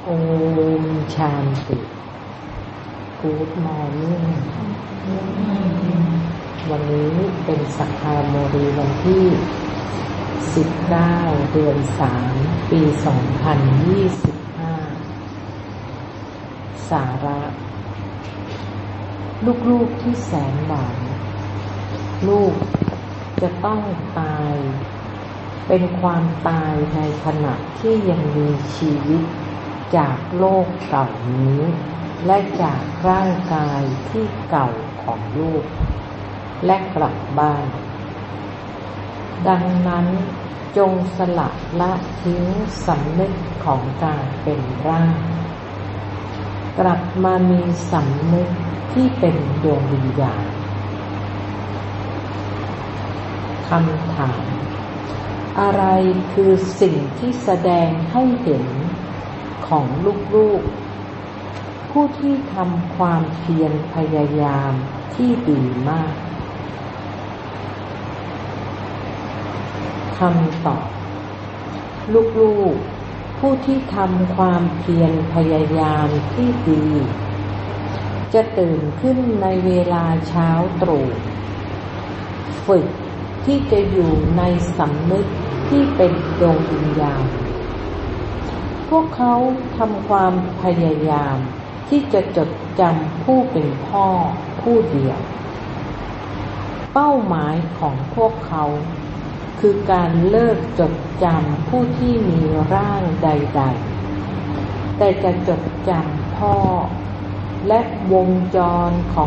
โอมชานติกู๊ดมอร์นิ่งวันนี้เป็นสักคาโมรีวันที่19เดือน3ปี2025สาระลูกๆที่แสนหวานลูกจะต้องตายเป็นความตายในขณะที่ยังมีชีวิตจากโลกเก่านี้และจากร่างกายที่เก่าของลูกและกลับบ้านดังนั้นจงสละละทิ้งสำนึกของการเป็นร่างกลับมามีสำนึกที่เป็นดวงวิญญาณคำถามอะไรคือสิ่งที่แสดงให้เห็นของลูกๆผู้ที่ทำความเพียรพยายามที่ดีมากคำตอบลูกๆผู้ที่ทำความเพียรพยายามที่ดีจะตื่นขึ้นในเวลาเช้าตรู่ฝึกที่จะอยู่ในสำนึกที่เป็นดวงวิญญาณพวกเขาทำความพยายามที่จะจดจำผู้เป็นพ่อผู้เดียวเป้าหมายของพวกเขาคือการเลิกจดจำผู้ที่มีร่างใดๆแต่จะจดจำพ่อและวงจรของ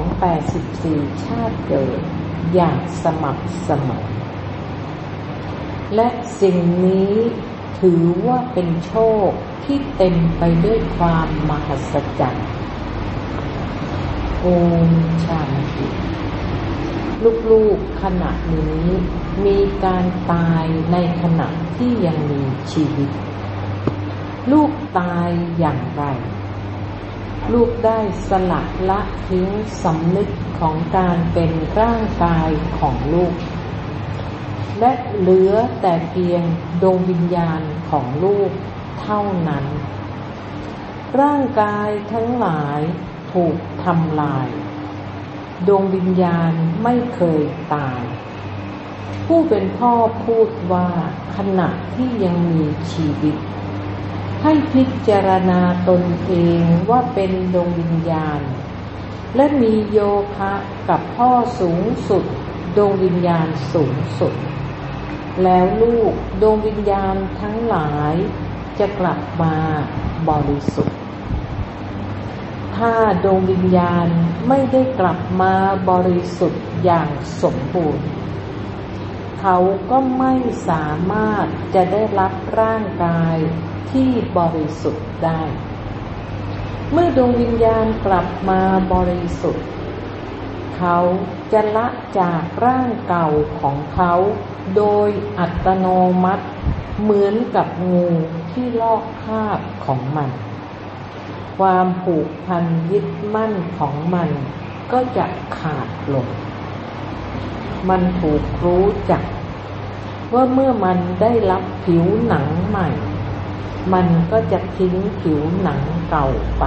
84ชาติเกิดอย่างสม่ำเสมอและสิ่งนี้ถือว่าเป็นโชคที่เต็มไปด้วยความมหัศจรรย์โอมชานติลูกๆขณะนี้มีการตายในขณะที่ยังมีชีวิตลูกตายอย่างไรลูกได้สละละทิ้งสำนึกของการเป็นร่างกายของลูกและเหลือแต่เพียงดวงวิญญาณของลูกเท่านั้นร่างกายทั้งหลายถูกทำลายดวงวิญญาณไม่เคยตายผู้เป็นพ่อพูดว่าขณะที่ยังมีชีวิตให้พิจารณาตนเองว่าเป็นดวงวิญญาณและมีโยคะกับพ่อสูงสุดดวงวิญญาณสูงสุดแล้วลูกดวงวิญญาณทั้งหลายจะกลับมาบริสุทธิ์ถ้าดวงวิญญาณไม่ได้กลับมาบริสุทธิ์อย่างสมบูรณ์เขาก็ไม่สามารถจะได้รับร่างกายที่บริสุทธิ์ได้เมื่อดวงวิญญาณกลับมาบริสุทธิ์เขาจะละจากร่างเก่าของเขาโดยอัตโนมัติเหมือนกับงูที่ลอกคราบของมันความผูกพันยึดมั่นของมันก็จะขาดลงมันถูกรู้จักว่าเมื่อมันได้รับผิวหนังใหม่มันก็จะทิ้งผิวหนังเก่าไป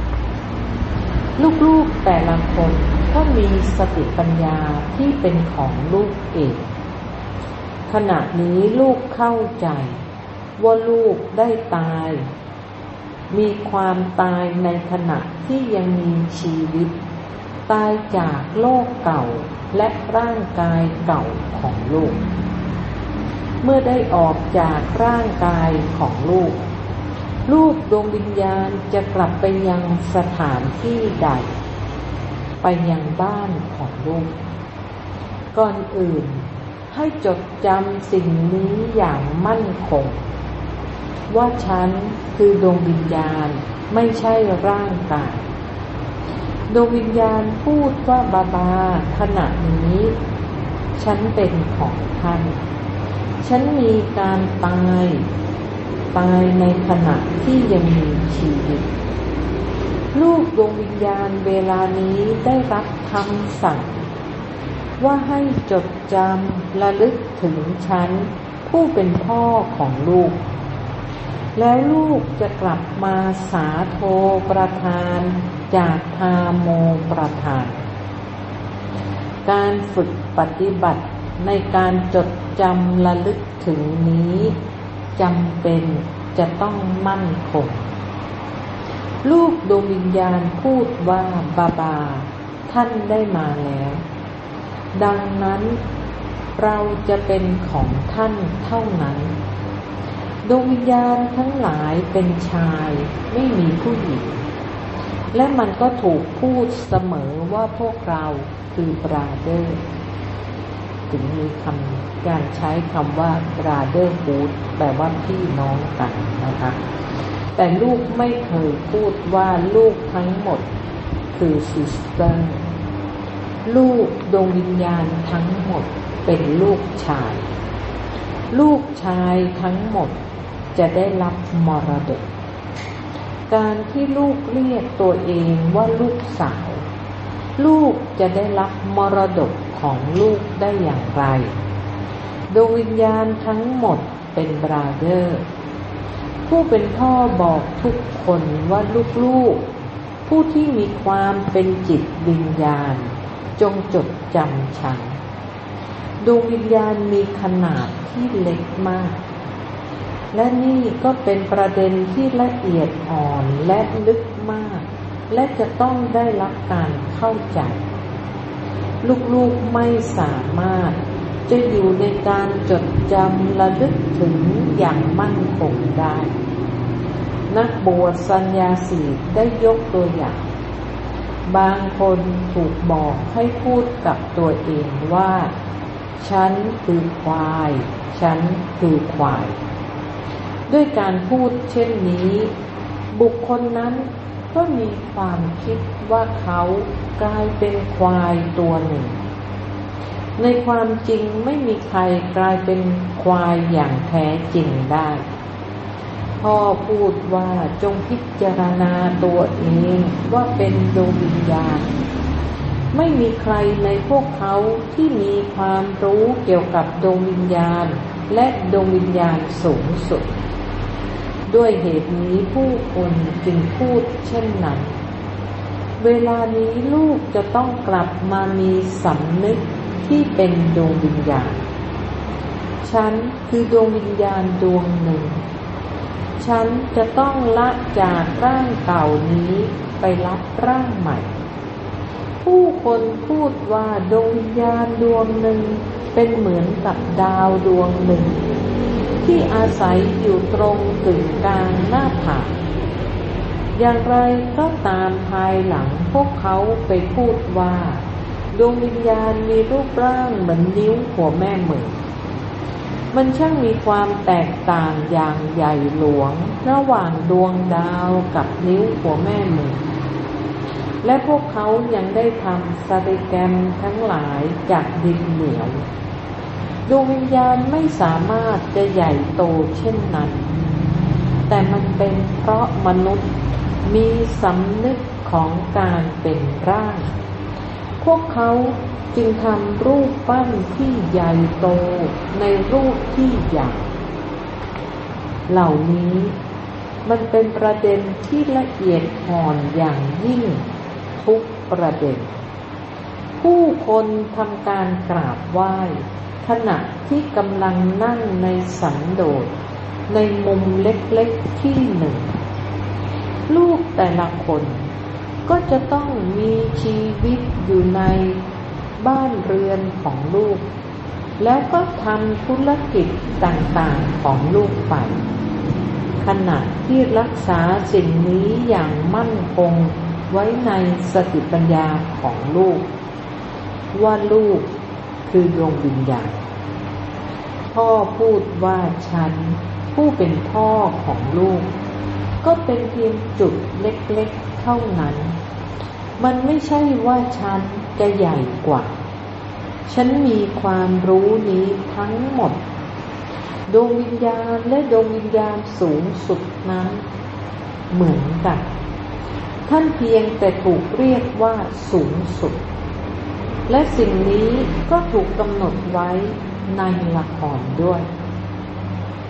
ลูกๆแต่ละคนก็มีสติปัญญาที่เป็นของลูกเองขณะนี้ลูกเข้าใจว่าลูกได้ตายมีความตายในขณะที่ยังมีชีวิตตายจากโลกเก่าและร่างกายเก่าของลูกเมื่อได้ออกจากร่างกายของลูกดวงวิญญาณจะกลับไปยังสถานที่ใดไปยังบ้านของลูกก่อนอื่นให้จดจำสิ่งนี้อย่างมั่นคงว่าฉันคือดวงวิญญาณไม่ใช่ร่างกายดวงวิญญาณพูดว่าบาบาขณะนี้ฉันเป็นของท่านฉันมีการตายในขณะที่ยังมีชีวิตลูกดวงวิญญาณเวลานี้ได้รับคำสั่งว่าให้จดจำระลึกถึงฉันผู้เป็นพ่อของลูกแล้วลูกจะกลับมาสาโทประทานจากทาโมประทานการฝึกปฏิบัติในการจดจำระลึกถึงนี้จำเป็นจะต้องมั่นคงลูกดวงวิญญาณพูดว่าบาบาท่านได้มาแล้วดังนั้นเราจะเป็นของท่านเท่านั้นดวงวิญญาณทั้งหลายเป็นชายไม่มีผู้หญิงและมันก็ถูกพูดเสมอว่าพวกเราคือบราเดอร์ถึงมีการใช้คำว่าบราเดอร์ฮูดแปลว่าพี่น้องกันนะคะแต่ลูกไม่เคยพูดว่าลูกทั้งหมดคือซิสเตอร์ลูกดวงวิญญาณทั้งหมดเป็นลูกชายลูกชายทั้งหมดจะได้รับมรดกการที่ลูกเรียกตัวเองว่าลูกสาวลูกจะได้รับมรดกของลูกได้อย่างไรดวงวิญญาณทั้งหมดเป็นบราเดอร์ผู้เป็นพ่อบอกทุกคนว่าลูกๆผู้ที่มีความเป็นจิตวิญญาณจงจดจำฉันดวงวิญญาณมีขนาดที่เล็กมากและนี่ก็เป็นประเด็นที่ละเอียดอ่อนและลึกมากและจะต้องได้รับการเข้าใจลูกๆไม่สามารถจะอยู่ในการจดจำระลึกถึงอย่างมั่นคงได้นักบวชสัญญาสีได้ยกตัวอย่างบางคนถูกบอกให้พูดกับตัวเองว่าฉันคือควายฉันคือควายด้วยการพูดเช่นนี้บุคคลนั้นก็มีความคิดว่าเขากลายเป็นควายตัวหนึ่งในความจริงไม่มีใครกลายเป็นควายอย่างแท้จริงได้พ่อพูดว่าจงพิจารณาตัวเองว่าเป็นดวงวิญญาณไม่มีใครในพวกเขาที่มีความรู้เกี่ยวกับดวงวิญญาณและดวงวิญญาณสูงสุดด้วยเหตุนี้ผู้คนจึงพูดเช่นนั้นเวลานี้ลูกจะต้องกลับมามีสำนึกที่เป็นดวงวิญญาณฉันคือดวงวิญญาณดวงหนึ่งฉันจะต้องละจากร่างเก่านี้ไปรับร่างใหม่ผู้คนพูดว่าดวงวิญญาณดวงหนึ่งเป็นเหมือนกับดาวดวงหนึ่งที่อาศัยอยู่ตรงกึ่งกลางหน้าผากอย่างไรก็ตามภายหลังพวกเขาไปพูดว่าดวงวิญญาณมีรูปร่างเหมือนนิ้วหัวแม่มือมันช่างมีความแตกต่างอย่างใหญ่หลวงระหว่างดวงดาวกับนิ้วหัวแม่มือและพวกเขายังได้ทำสเตแกรมทั้งหลายจากดินเหนียวดวงวิญญาณไม่สามารถจะใหญ่โตเช่นนั้นแต่มันเป็นเพราะมนุษย์มีสำนึกของการเป็นร่างพวกเขาจึงทำรูปปั้นที่ใหญ่โตในรูปที่ใหญ่เหล่านี้มันเป็นประเด็นที่ละเอียดอ่อนอย่างยิ่งทุกประเด็นผู้คนทำการกราบไหว้ขณะที่กำลังนั่งในสันโดษในมุมเล็กๆที่หนึ่งลูกแต่ละคนก็จะต้องมีชีวิตอยู่ในบ้านเรือนของลูกแล้วก็ทำธุรกิจต่างๆของลูกไปขณะที่รักษาสิ่งนี้อย่างมั่นคงไว้ในสติปัญญาของลูกว่าลูกคือดวงวิญญาณพ่อพูดว่าฉันผู้เป็นพ่อของลูกก็เป็นเพียงจุดเล็กๆเท่านั้นมันไม่ใช่ว่าฉันจะใหญ่กว่าฉันมีความรู้นี้ทั้งหมดดวงวิญญาณและดวงวิญญาณสูงสุดนั้นเหมือนกันท่านเพียงแต่ถูกเรียกว่าสูงสุดและสิ่งนี้ก็ถูกกำหนดไว้ในละครด้วย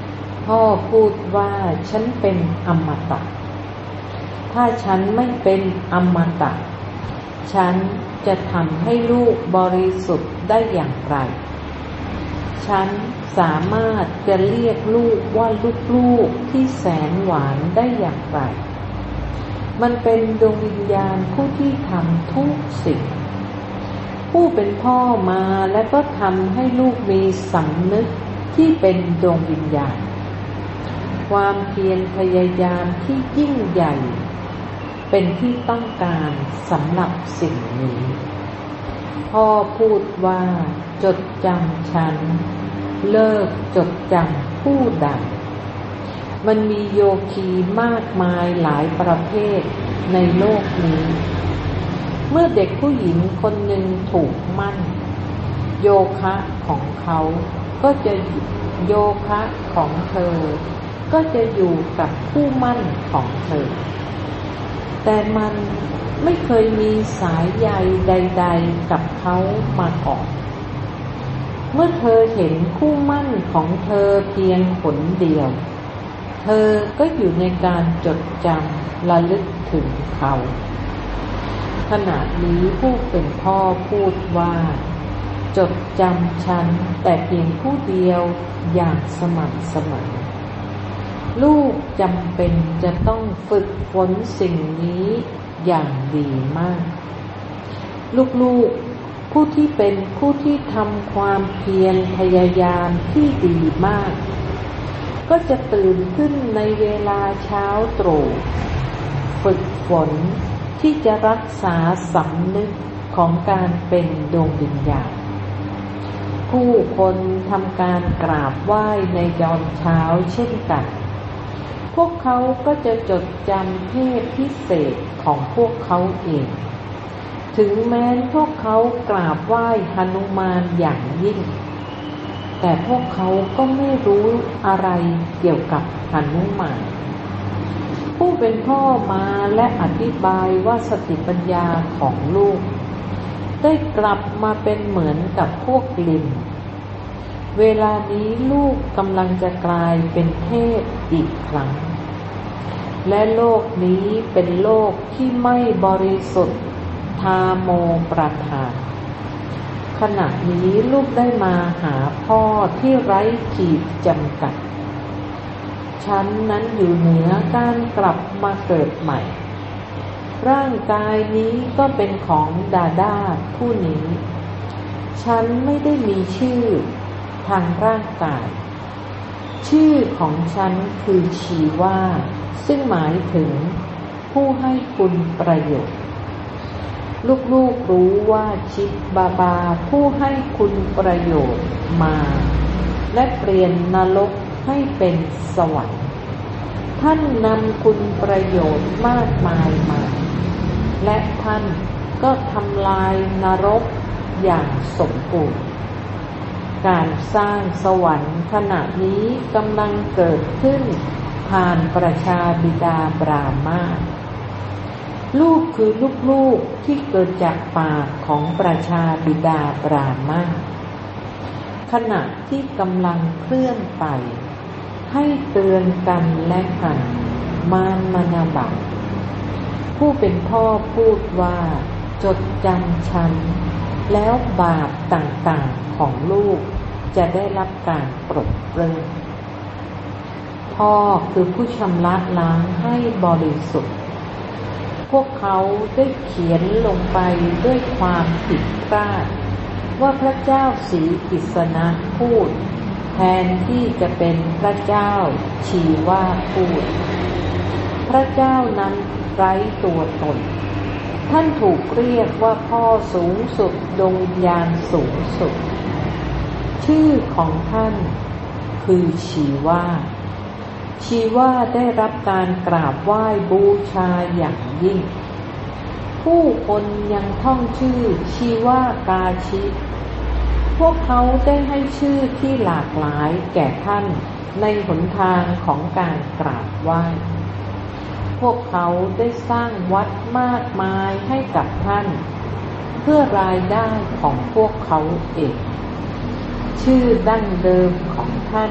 พ่อพูดว่าฉันเป็นอมตะถ้าฉันไม่เป็นอมตะฉันจะทำให้ลูกบริสุทธิ์ได้อย่างไรฉันสามารถจะเรียกลูกว่าลูกๆที่แสนหวานได้อย่างไรมันเป็นดวงวิญญาณผู้ที่ทำทุกสิ่งผู้เป็นพ่อมาและก็ทำให้ลูกมีสำนึกที่เป็นดวงวิญญาณความเพียรพยายามที่ยิ่งใหญ่เป็นที่ต้องการสำหรับสิ่งนี้พ่อพูดว่าจดจำฉันเลิกจดจำผู้ใดมันมีโยคีมากมายหลายประเภทในโลกนี้เมื่อเด็กผู้หญิงคนหนึ่งถูกมั่นโยคะของเขาก็จะโยคะของเธอก็จะอยู่กับผู้มั่นของเธอแต่มันไม่เคยมีสายใยใดๆกับเขามาก่อนเมื่อเธอเห็นคู่มั่นของเธอเพียงหนเดียวเธอก็อยู่ในการจดจำระลึกถึงเขาขณะนี้ผู้เป็นพ่อพูดว่าจดจำฉันแต่เพียงผู้เดียวอย่างสม่ำเสมอลูกจำเป็นจะต้องฝึกฝนสิ่งนี้อย่างดีมากลูกๆผู้ที่เป็นผู้ที่ทำความเพียรพยายามที่ดีมากก็จะตื่นขึ้นในเวลาเช้าตรู่ฝึกฝนที่จะรักษาสำนึกของการเป็นดวงวิญญาณผู้คนทำการกราบไหว้ในยามเช้าเช่นกันพวกเขาก็จะจดจำเทพพิเศษของพวกเขาเองถึงแม้พวกเขากราบไหว้หนุมานอย่างยิ่งแต่พวกเขาก็ไม่รู้อะไรเกี่ยวกับหนุมานผู้เป็นพ่อมาและอธิบายว่าสติปัญญาของลูกได้กลับมาเป็นเหมือนกับพวกลิงเวลานี้ลูกกำลังจะกลายเป็นเทพอีกครั้งและโลกนี้เป็นโลกที่ไม่บริสุทธิ์ทาโมประทานขณะนี้ลูกได้มาหาพ่อที่ไร้ขีดจำกัดฉันนั้นอยู่เหนือการกลับมาเกิดใหม่ร่างกายนี้ก็เป็นของดาดาผู้นี้ฉันไม่ได้มีชื่อทางร่างกายชื่อของฉันคือชีวาซึ่งหมายถึงผู้ให้คุณประโยชน์ลูกๆรู้ว่าชิดบาบาผู้ให้คุณประโยชน์มาและเปลี่ยนนรกให้เป็นสวรรค์ท่านนำคุณประโยชน์มากมายมาและท่านก็ทำลายนรกอย่างสมบูรณ์การสร้างสวรรค์ขณะนี้กำลังเกิดขึ้นผ่านประชาบิดาบรามาลูกคือลูกๆที่เกิดจากปากของประชาบิดาบรามาขณะที่กำลังเคลื่อนไปให้เตือนกันและกันมานนาบัตผู้เป็นพ่อพูดว่าจดจำฉันแล้วบาปต่างๆของลูกจะได้รับการปลดเปลื้องพ่อคือผู้ชำระล้างให้บริสุทธิ์พวกเขาได้เขียนลงไปด้วยความผิดพลาดว่าพระเจ้าศรีกิษณะพูดแทนที่จะเป็นพระเจ้าชีวาพูดพระเจ้านั้นไร้ตัวตนท่านถูกเรียกว่าพ่อสูงสุดดวงวิญญาณสูงสุดชื่อของท่านคือชีวาได้รับการกราบไหว้บูชาอย่างยิ่งผู้คนยังท่องชื่อชีวากาชิพวกเขาได้ให้ชื่อที่หลากหลายแก่ท่านในหนทางของการกราบไหว้พวกเขาได้สร้างวัดมากมายให้กับท่านเพื่อรายได้ของพวกเขาเองชื่อดั้งเดิมของท่าน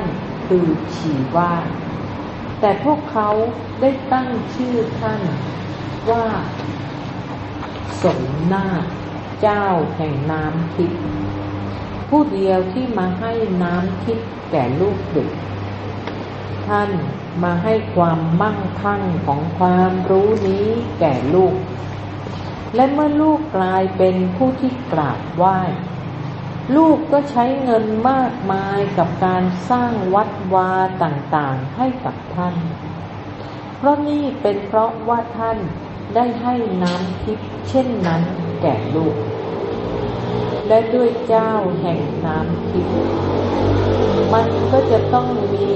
คือชีวาสแต่พวกเขาได้ตั้งชื่อท่านว่าสมนาถเจ้าแห่งน้ำทิพย์ผู้เดียวที่มาให้น้ำทิพย์แก่ลูกดื่มท่านมาให้ความมั่งคั่งของความรู้นี้แก่ลูกและเมื่อลูกกลายเป็นผู้ที่กราบไหว้ลูกก็ใช้เงินมากมายกับการสร้างวัดวาต่างๆให้กับท่านเพราะนี่เป็นเพราะว่าท่านได้ให้น้ำทิพย์เช่นนั้นแก่ลูกและด้วยเจ้าแห่งน้ำทิพย์มันก็จะต้องมี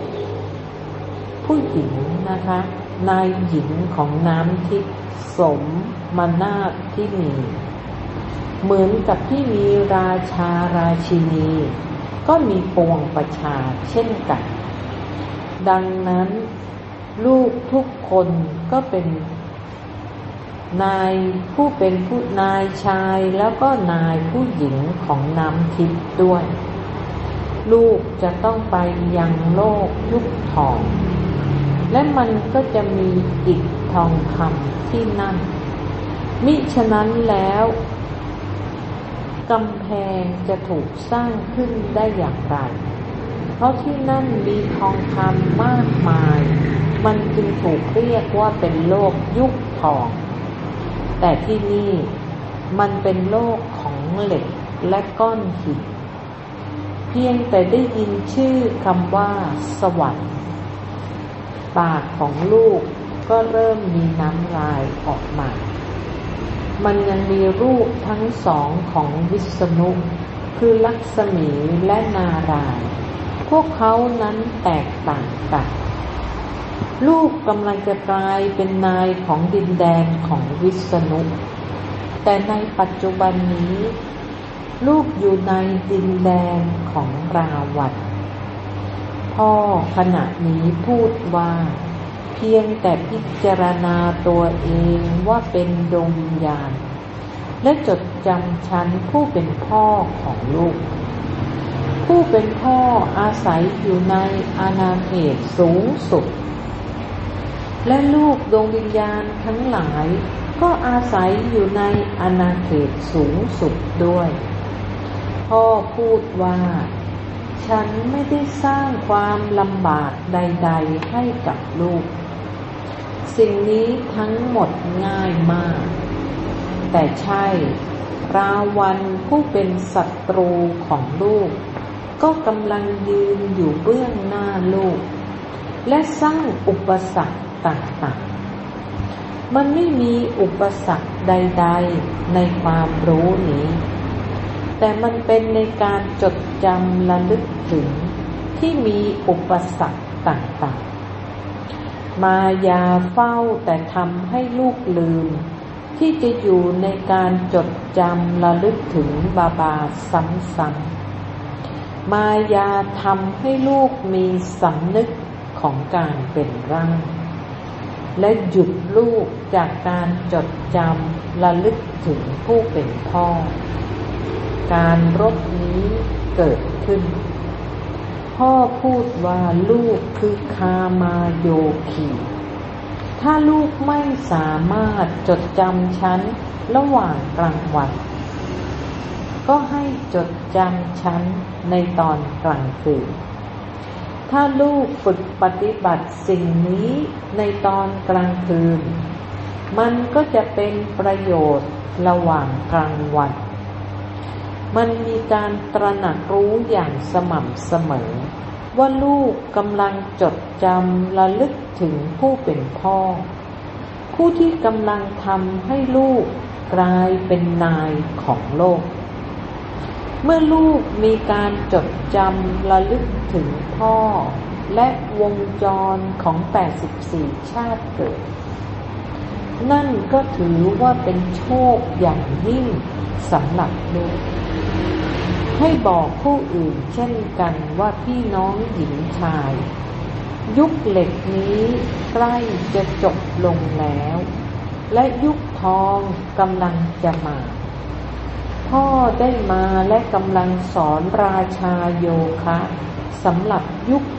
ผู้หญิงนะคะนายหญิงของน้ำทิพย์สมนาถที่มีเหมือนกับที่มีราชาราชินีก็มีปวงประชาเช่นกันดังนั้นลูกทุกคนก็เป็นนายผู้เป็นผู้นายชายแล้วก็นายผู้หญิงของน้ำทิพย์ด้วยลูกจะต้องไปยังโลกยุคทองและมันก็จะมีอิฐทองคำที่นั่นมิฉะนั้นแล้วกำแพงจะถูกสร้างขึ้นได้อย่างไรเพราะที่นั่นมีทองคำมากมายมันจึงถูกเรียกว่าเป็นโลกยุคทองแต่ที่นี่มันเป็นโลกของเหล็กและก้อนหินเพียงแต่ได้ยินชื่อคำว่าสวรรค์ปากของลูกก็เริ่มมีน้ำลายออกมามันยังมีรูปทั้งสองของวิษณุคือลักษมีและนารายณ์พวกเขานั้นแตกต่างกันลูกกำลังจะกลายเป็นนายของดินแดนของวิษณุแต่ในปัจจุบันนี้ลูกอยู่ในดินแดนของราวัณพ่อขณะนี้พูดว่าเพียงแต่พิจารณาตัวเองว่าเป็นดวงวิญญาณและจดจำฉันผู้เป็นพ่อของลูกผู้เป็นพ่ออาศัยอยู่ในอาณาเขตสูงสุดและลูกดวงวิญญาณทั้งหลายก็อาศัยอยู่ในอาณาเขตสูงสุดด้วยพ่อพูดว่าฉันไม่ได้สร้างความลำบากใดๆให้กับลูกสิ่งนี้ทั้งหมดง่ายมากแต่ใช่ราวัณผู้เป็นศัตรูของลูกก็กำลังยืนอยู่เบื้องหน้าลูกและสร้างอุปสรรคต่างๆมันไม่มีอุปสรรคใดๆในความรู้นี้แต่มันเป็นในการจดจำระลึกถึงที่มีอุปสรรคต่างๆมายาเฝ้าแต่ทำให้ลูกลืมที่จะอยู่ในการจดจำระลึกถึงบาบาซ้ำๆมายาทำให้ลูกมีสำนึกของการเป็นร่างและหยุดลูกจากการจดจำระลึกถึงผู้เป็นพ่อการรบนี้เกิดขึ้นพ่อพูดว่าลูกคือคามาโยคีถ้าลูกไม่สามารถจดจำฉันระหว่างกลางวันก็ให้จดจำฉันในตอนกลางคืนถ้าลูกฝึกปฏิบัติสิ่งนี้ในตอนกลางคืนมันก็จะเป็นประโยชน์ระหว่างกลางวันมันมีการตระหนักรู้อย่างสม่ำเสมอว่าลูกกำลังจดจำระลึกถึงผู้เป็นพ่อผู้ที่กำลังทำให้ลูกกลายเป็นนายของโลกเมื่อลูกมีการจดจำระลึกถึงพ่อและวงจรของ84ชาติเกิดนั่นก็ถือว่าเป็นโชคอย่างยิ่งสำหรับลูกให้บอกผู้อื่นเช่นกันว่าพี่น้องหญิงชายยุคเหล็กนี้ใกล้จะจบลงแล้วและยุคทองกำลังจะมาพ่อได้มาและกำลังสอนราชาโยคะสำหรับยุคท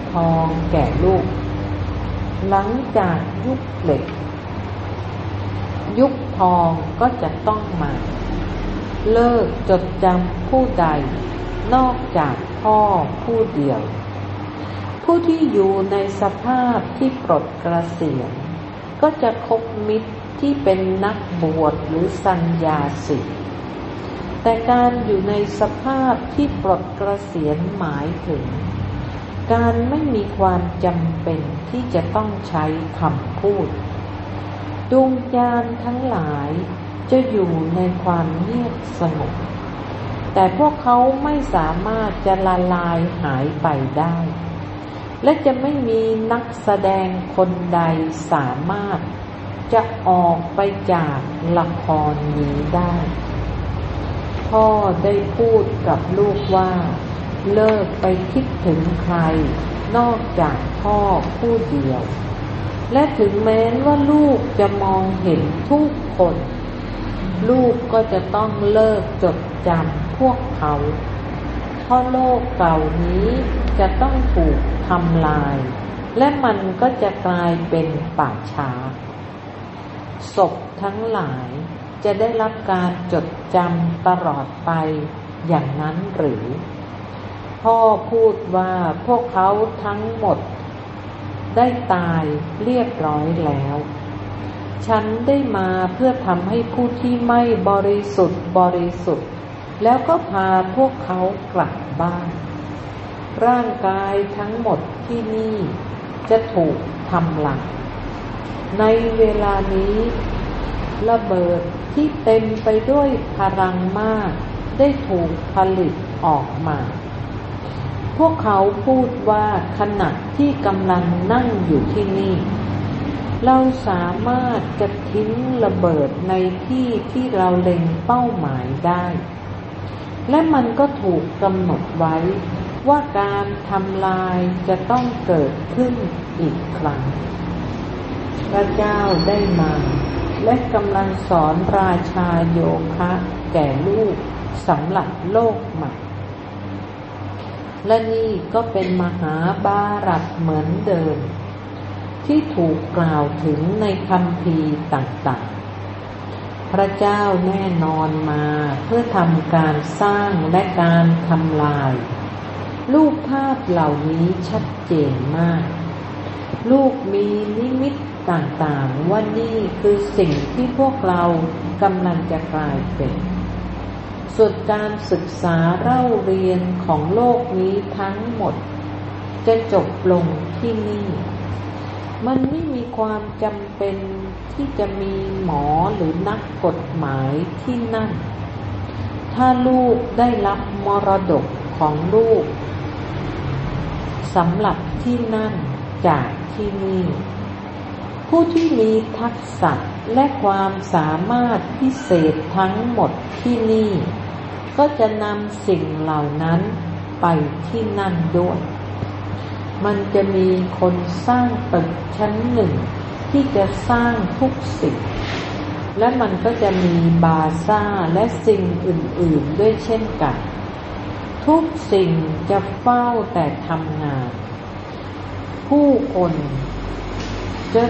ทองแก่ลูกหลังจากยุคเหล็กยุคทองก็จะต้องมาเลิกจดจำผู้ใดนอกจากพ่อผู้เดียวผู้ที่อยู่ในสภาพที่ปลดเกษียณก็จะคบมิตรที่เป็นนักบวชหรือสัญญาสิทธิ์แต่การอยู่ในสภาพที่ปลดเกษียณหมายถึงการไม่มีความจำเป็นที่จะต้องใช้คำพูดดวงวิญญาณทั้งหลายจะอยู่ในความเงียบสงบแต่พวกเขาไม่สามารถจะละลายหายไปได้และจะไม่มีนักแสดงคนใดสามารถจะออกไปจากละครนี้ได้พ่อได้พูดกับลูกว่าเลิกไปคิดถึงใครนอกจากพ่อผู้เดียวและถึงแม้ว่าลูกจะมองเห็นทุกคนลูกก็จะต้องเลิกจดจำพวกเขาเพราะโลกเก่านี้จะต้องถูกทำลายและมันก็จะกลายเป็นป่าช้าศพทั้งหลายจะได้รับการจดจำตลอดไปอย่างนั้นหรือพ่อพูดว่าพวกเขาทั้งหมดได้ตายเรียบร้อยแล้วฉันได้มาเพื่อทำให้ผู้ที่ไม่บริสุทธิ์แล้วก็พาพวกเขากลับบ้านร่างกายทั้งหมดที่นี่จะถูกทำลายในเวลานี้ระเบิดที่เต็มไปด้วยพลังมากได้ถูกผลิตออกมาพวกเขาพูดว่าขณะที่กำลังนั่งอยู่ที่นี่เราสามารถจะทิ้งระเบิดในที่ที่เราเล็งเป้าหมายได้และมันก็ถูกกำหนดไว้ว่าการทำลายจะต้องเกิดขึ้นอีกครั้งพระเจ้าได้มาและกำลังสอนราชาโยคะแก่ลูกสำหรับโลกใหม่และนี่ก็เป็นมหาบารัตเหมือนเดิมที่ถูกกล่าวถึงในคัมภีร์ต่างๆพระเจ้าแน่นอนมาเพื่อทำการสร้างและการทำลายรูปภาพเหล่านี้ชัดเจนมากลูกมีนิมิตต่างๆว่านี่คือสิ่งที่พวกเรากำลังจะกลายเป็นส่วนการศึกษาเล่าเรียนของโลกนี้ทั้งหมดจะจบลงที่นี่มันไม่มีความจำเป็นที่จะมีหมอหรือนักกฎหมายที่นั่นถ้าลูกได้รับมรดกของลูกสำหรับที่นั่นจากที่นี่ผู้ที่มีทักษะและความสามารถพิเศษทั้งหมดที่นี่ก็จะนำสิ่งเหล่านั้นไปที่นั่นด้วยมันจะมีคนสร้างตึกชั้นหนึ่งที่จะสร้างทุกสิ่งและมันก็จะมีบาซ่าและสิ่งอื่นๆด้วยเช่นกันทุกสิ่งจะเฝ้าแต่ทำงานผู้คนจะ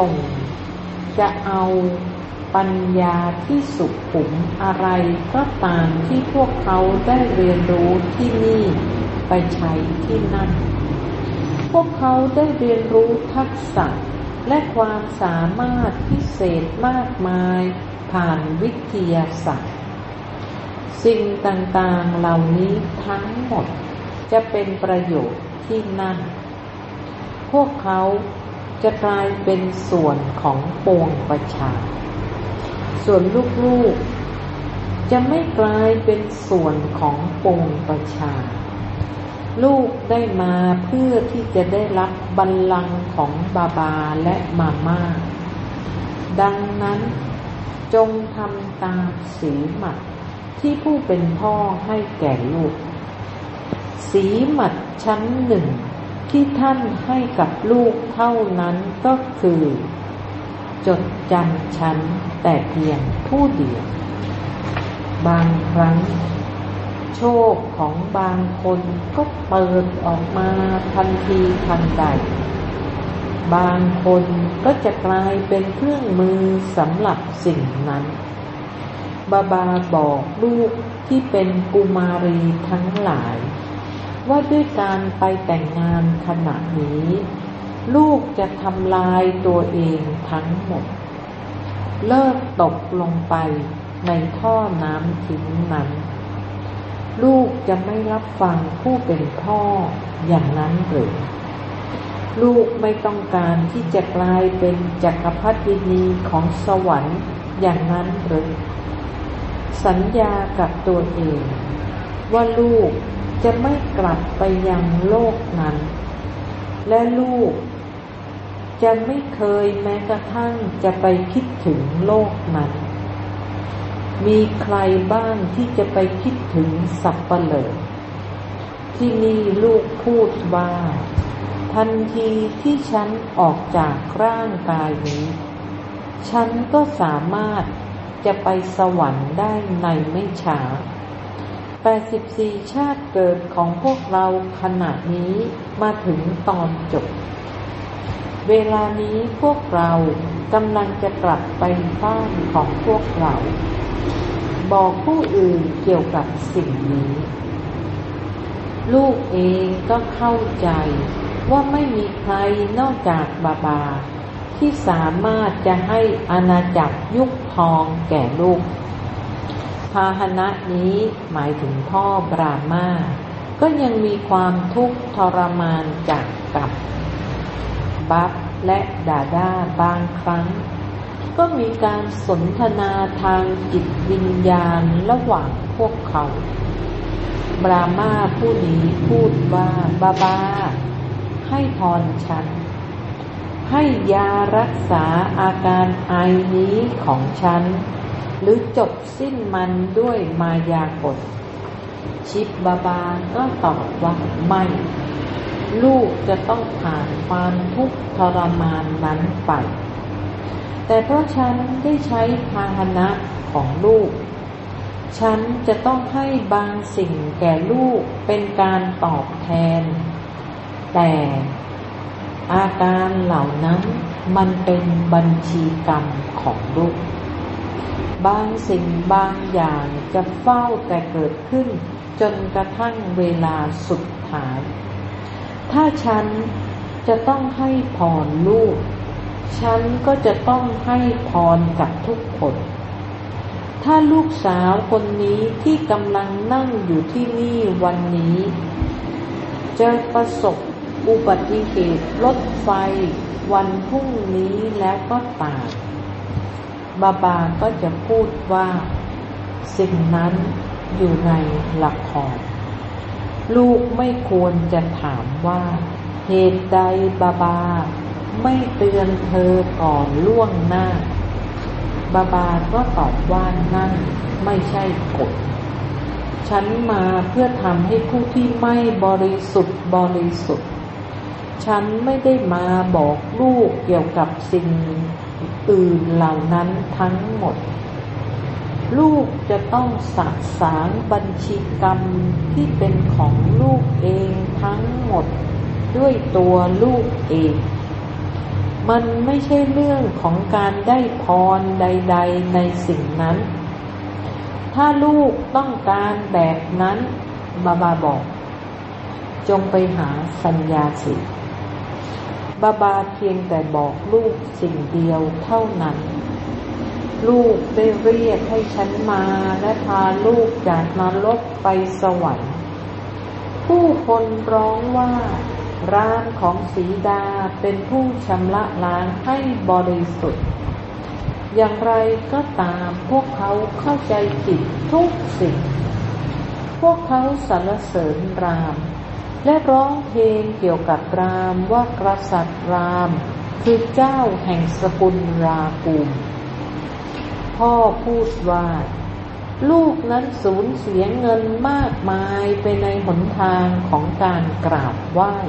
เอาปัญญาที่สุขุมอะไรก็ตามที่พวกเขาได้เรียนรู้ที่นี่ไปใช้ที่นั่นพวกเขาได้เรียนรู้ทักษะและความสามารถพิเศษมากมายผ่านวิทยาศาสตร์สิ่งต่างๆเหล่านี้ทั้งหมดจะเป็นประโยชน์ที่นั่นพวกเขาจะกลายเป็นส่วนของปวงประชาส่วนลูกๆจะไม่กลายเป็นส่วนของปวงประชาลูกได้มาเพื่อที่จะได้รับบัลลังก์ของบาบาและมาม่าดังนั้นจงทำตามสีหมัดที่ผู้เป็นพ่อให้แก่ลูกสีหมัดชั้นหนึ่งที่ท่านให้กับลูกเท่านั้นก็คือจดจำฉันแต่เพียงผู้เดียวบางครั้งฉโชคของบางคนก็เปิดออกมาทันทีทันใดบางคนก็จะกลายเป็นเครื่องมือสำหรับสิ่งนั้นบาบาบอกลูกที่เป็นกุมารีทั้งหลายว่าด้วยการไปแต่งงานขณะนี้ลูกจะทำลายตัวเองทั้งหมดเลิกตกลงไปในท่อน้ำทิ้งนั้นลูกจะไม่รับฟังผู้เป็นพ่ออย่างนั้นหรือลูกไม่ต้องการที่จะกลายเป็นจักรพรรดินีของสวรรค์อย่างนั้นหรือสัญญากับตัวเองว่าลูกจะไม่กลับไปยังโลกนั้นและลูกจะไม่เคยแม้กระทั่งจะไปคิดถึงโลกนั้นมีใครบ้างที่จะไปคิดถึงสัปเหร่อที่นี่ลูกพูดว่าทันทีที่ฉันออกจากร่างกายนี้ฉันก็สามารถจะไปสวรรค์ได้ในไม่ช้า84ชาติเกิดของพวกเราขณะนี้มาถึงตอนจบเวลานี้พวกเรากำลังจะกลับไปบ้านของพวกเราบอกผู้อื่นเกี่ยวกับสิ่งนี้ลูกเองก็เข้าใจว่าไม่มีใครนอกจากบาบาที่สามารถจะให้อาณาจักรยุคทองแก่ลูกพาหนะนี้หมายถึงพ่อบรามาก็ยังมีความทุกข์ทรมานจากกับบัพและดาดาบางครั้งก็มีการสนทนาทางจิตวิญญาณระหว่างพวกเขาบรามาผู้นี้พูดว่าบาบาให้พรฉันให้ยารักษาอาการไอนี้ของฉันหรือจบสิ้นมันด้วยมายากลชิบบาบาก็ตอบว่าไม่ลูกจะต้องผ่านความทุกข์ทรมานนั้นไปแต่เพราะฉันได้ใช้พาหนะของลูกฉันจะต้องให้บางสิ่งแก่ลูกเป็นการตอบแทนแต่อาการเหล่านั้นมันเป็นบัญชีกรรมของลูกบางสิ่งบางอย่างจะเฝ้าแต่เกิดขึ้นจนกระทั่งเวลาสุดท้ายถ้าฉันจะต้องให้พรลูกฉันก็จะต้องให้พรกับทุกคนถ้าลูกสาวคนนี้ที่กำลังนั่งอยู่ที่นี่วันนี้จะประสบอุบัติเหตุรถไฟวันพรุ่งนี้แล้วก็ตายบาบาก็จะพูดว่าสิ่งนั้นอยู่ในละครลูกไม่ควรจะถามว่าเหตุใดบาบาไม่เตือนเธอก่อนล่วงหน้าบาบาก็ตอบว่านั่นไม่ใช่กฎฉันมาเพื่อทำให้ผู้ที่ไม่บริสุทธิ์บริสุทธิ์ฉันไม่ได้มาบอกลูกเกี่ยวกับสิ่งอื่นเหล่านั้นทั้งหมดลูกจะต้องสะสางบัญชีกรรมที่เป็นของลูกเองทั้งหมดด้วยตัวลูกเองมันไม่ใช่เรื่องของการได้พรใดๆในสิ่งนั้นถ้าลูกต้องการแบบนั้นบาบาบอกจงไปหาสัญญาสิบาบาเพียงแต่บอกลูกสิ่งเดียวเท่านั้นลูกได้เรียกให้ฉันมาและพาลูกจากนรกไปสวรรค์ผู้คนร้องว่าร่างของสีดาเป็นผู้ชำระล้างให้บริสุทธิ์อย่างไรก็ตามพวกเขาเข้าใจผิดทุกสิ่งพวกเขาสรรเสริญรามและร้องเพลงเกี่ยวกับรามว่ากษัตริย์รามคือเจ้าแห่งสกุลราภูมิพ่อพูดว่าลูกนั้นสูญเสียเงินมากมายไปในหนทางของการกราบไหว้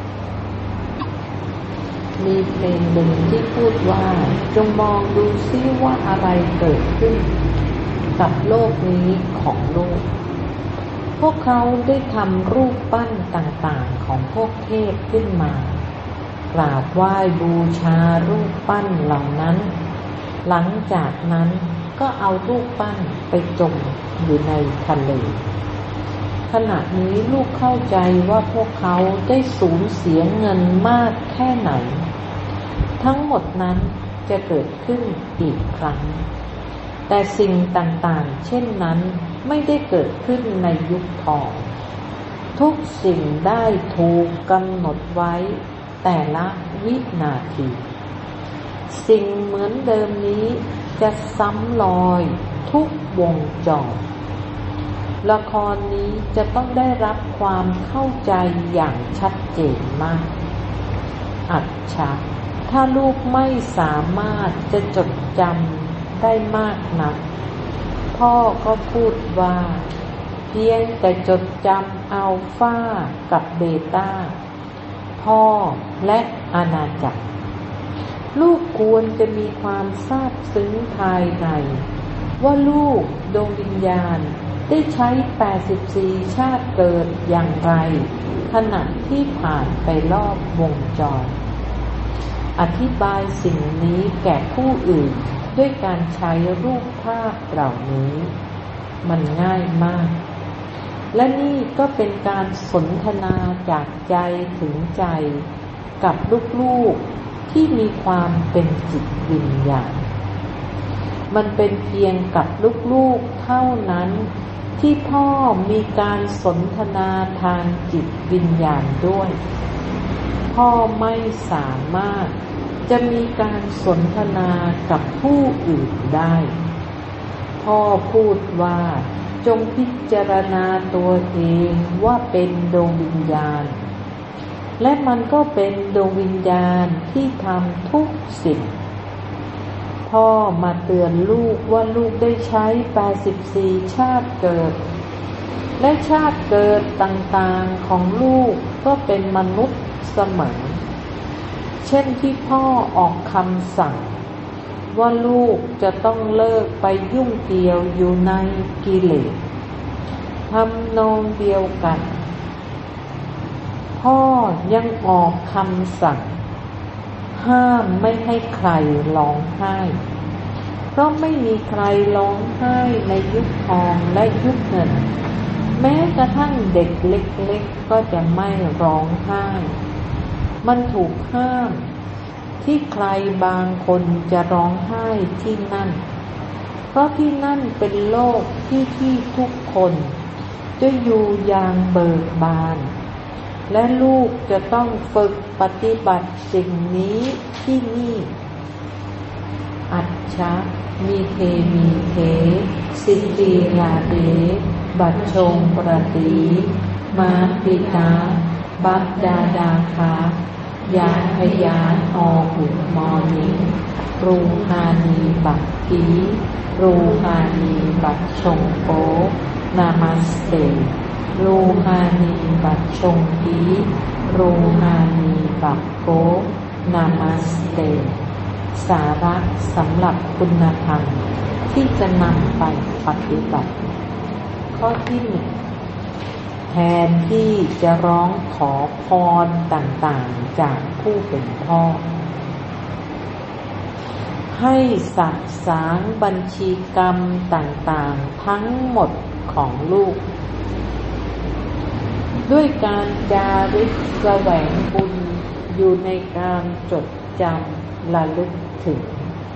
มีเพลงหนึ่งที่พูดว่าจงมองดูซิว่าอะไรเกิดขึ้นกับโลกนี้ของลูกพวกเขาได้ทำรูปปั้นต่างๆของพวกเทพขึ้นมากราบไหว้บูชารูปปั้นเหล่านั้นหลังจากนั้นก็เอารูปปั้นไปจมอยู่ในทะเลขณะนี้ลูกเข้าใจว่าพวกเขาได้สูญเสียเงินมากแค่ไหนทั้งหมดนั้นจะเกิดขึ้นอีกครั้งแต่สิ่งต่างๆเช่นนั้นไม่ได้เกิดขึ้นในยุคทองทุกสิ่งได้ถูกกำหนดไว้แต่ละวินาทีสิ่งเหมือนเดิมนี้จะซ้ำรอยทุกวงจรละครนี้จะต้องได้รับความเข้าใจอย่างชัดเจนมากอัจฉริยะถ้าลูกไม่สามารถจะจดจำได้มากนักพ่อก็พูดว่าเพียงแต่จดจำอัลฟากับเบต้าพ่อและอาณาจักรลูกควรจะมีความซาบซึ้งภายในว่าลูกดวงวิญญาณได้ใช้84ชาติเกิดอย่างไรขณะที่ผ่านไปรอบวงจรอธิบายสิ่งนี้แก่ผู้อื่นด้วยการใช้รูปภาพเหล่านี้มันง่ายมากและนี่ก็เป็นการสนทนาจากใจถึงใจกับลูกๆที่มีความเป็นจิตวิญญาณมันเป็นเพียงกับลูกๆเท่านั้นที่พ่อมีการสนทนาทางจิตวิญญาณด้วยพ่อไม่สามารถจะมีการสนทนากับผู้อื่นได้พ่อพูดว่าจงพิจารณาตัวเองว่าเป็นดวงวิญญาณและมันก็เป็นดวงวิญญาณที่ทำทุกสิ่งพ่อมาเตือนลูกว่าลูกได้ใช้84ชาติเกิดและชาติเกิดต่างๆของลูกก็เป็นมนุษย์เสมอเช่นที่พ่อออกคำสั่งว่าลูกจะต้องเลิกไปยุ่งเกี่ยวอยู่ในกิเลสทำนองเดียวกันพ่อยังออกคำสั่งห้ามไม่ให้ใครร้องไห้เพราะไม่มีใครร้องไห้ในยุคทองและยุคเงินแม้กระทั่งเด็กเล็กๆก็จะไม่ร้องไห้มันถูกห้ามที่ใครบางคนจะร้องไห้ที่นั่นเพราะที่นั่นเป็นโลกที่ทุกคนจะอยู่อย่างเบิกบานและลูกจะต้องฝึกปฏิบัติสิ่งนี้ที่นี่อัจฉะมีเทสิทธิราเดบัชชงประติมาปิตาบัดดาดาคายาพยานอหุมอนิรูฮานีบักกีรูฮานีบัชชงโกนามัสเตรูฮานีบัชชงกีรูฮานีบักโกนามัสเตสาระสำหรับคุณธรรมที่จะนำไปปฏิบัติข้อที่หนึ่งแทนที่จะร้องขอพรต่างๆจากผู้เป็นพ่อให้สะสางบัญชีกรรมต่างๆทั้งหมดของลูกด้วยการจาริกแสวงบุญอยู่ในการจดจำระลึกถึง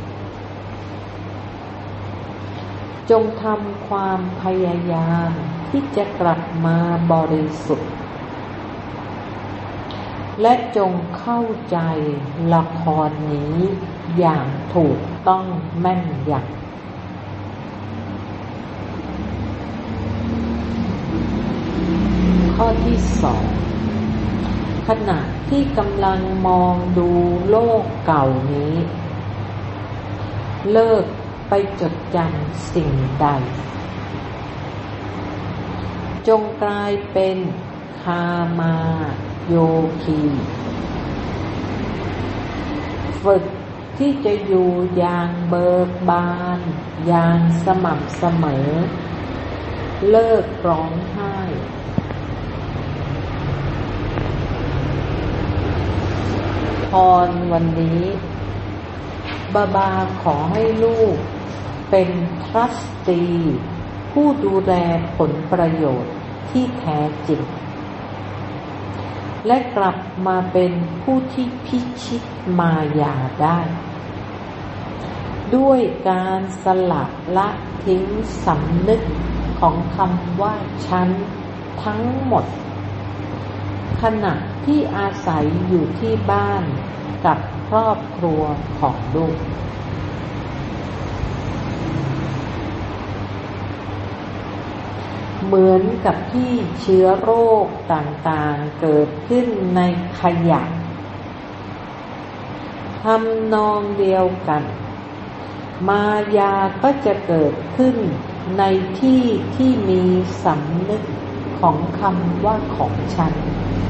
จงทำความพยายามที่จะกลับมาบริสุทธิ์และจงเข้าใจละครนี้อย่างถูกต้องแม่นยำข้อที่สองขณะที่กำลังมองดูโลกเก่านี้เลิกไปจดจำสิ่งใดจงกลายเป็นคามาโยคีฝึกที่จะอยู่อย่างเบิกบานอย่างสม่ำเสมอเลิกร้องไห้พรวันนี้บาขอให้ลูกเป็นทรัสตีผู้ดูแลผลประโยชน์ที่แท้จริงและกลับมาเป็นผู้ที่พิชิตมายาได้ด้วยการสละละทิ้งสำนึกของคำว่าฉันทั้งหมดขณะที่อาศัยอยู่ที่บ้านกับครอบครัวของลูกเหมือนกับที่เชื้อโรคต่างๆเกิดขึ้นในขยะทำนองเดียวกันมายาก็จะเกิดขึ้นในที่ที่มีสำนึกของคำว่าของฉัน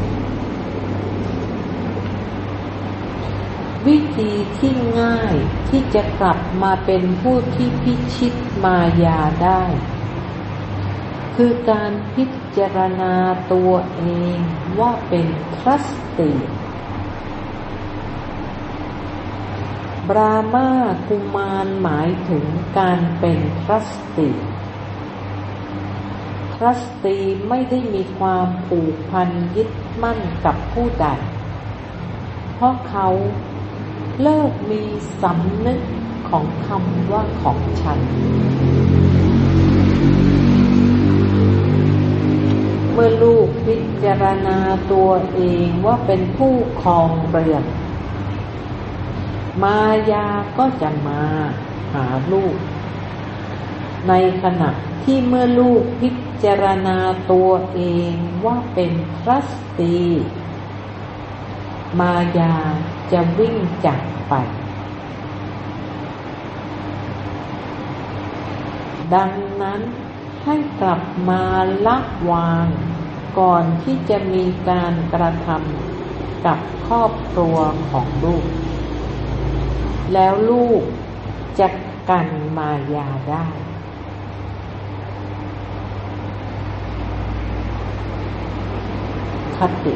วิธีที่ง่ายที่จะกลับมาเป็นผู้ที่พิชิตมายาได้คือการพิจารณาตัวเองว่าเป็นทรัสติบรามากุมารหมายถึงการเป็นทรัสติทรัสติไม่ได้มีความผูกพันยึดมั่นกับผู้ใดเพราะเขาเลิกมีสำนึกของคำว่าของฉันเมื่อลูกพิจารณาตัวเองว่าเป็นผู้ครองเรือนมายาก็จะมาหาลูกในขณะที่เมื่อลูกพิจารณาตัวเองว่าเป็นทรัสตีมายาจะวิ่งจากไปดังนั้นให้กลับมาละวางก่อนที่จะมีการกระทำกับครอบครัวของลูกแล้วลูกจะกันมายาได้คติ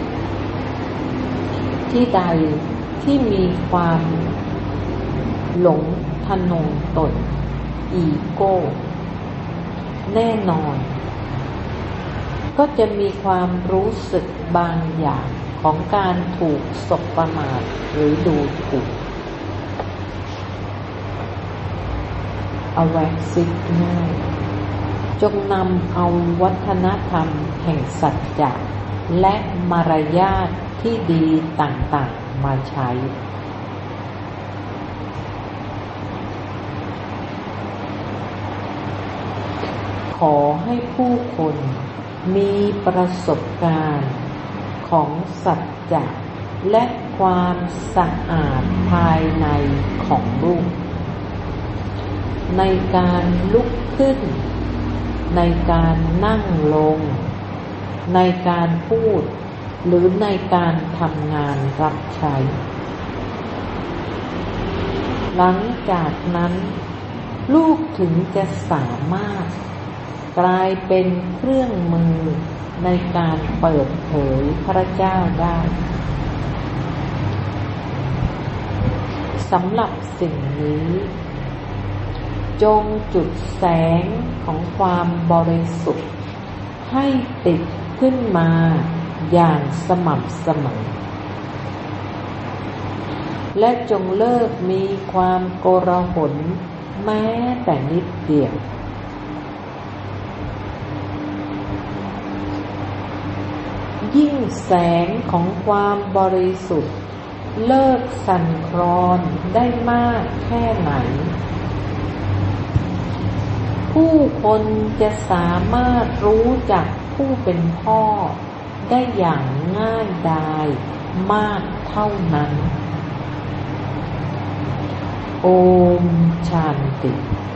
ที่ใดที่มีความหลงทะนงตนอีโก้แน่นอนก็จะมีความรู้สึกบางอย่างของการถูกสบประมาทหรือดูถูกเอาแวกซิกง่ายจงนำเอาวัฒนธรรมแห่งสัจจะและมารยาทที่ดีต่างๆมาใช้ขอให้ผู้คนมีประสบการณ์ของสัจจะและความสะอาดภายในของลูกในการลุกขึ้นในการนั่งลงในการพูดหรือในการทำงานรับใช้หลังจากนั้นลูกถึงจะสามารถกลายเป็นเครื่องมือในการเปิดเผยพระเจ้าได้สำหรับสิ่งนี้จงจุดแสงของความบริสุทธิ์ให้ติดขึ้นมาอย่างสม่ำเสมอและจงเลิกมีความโกลาหลแม้แต่นิดเดียวยิ่งแสงของความบริสุทธิ์เลิกสั่นคลอนได้มากแค่ไหนผู้คนจะสามารถรู้จักผู้เป็นพ่อได้อย่างง่ายดายมากเท่านั้นโอมชันติ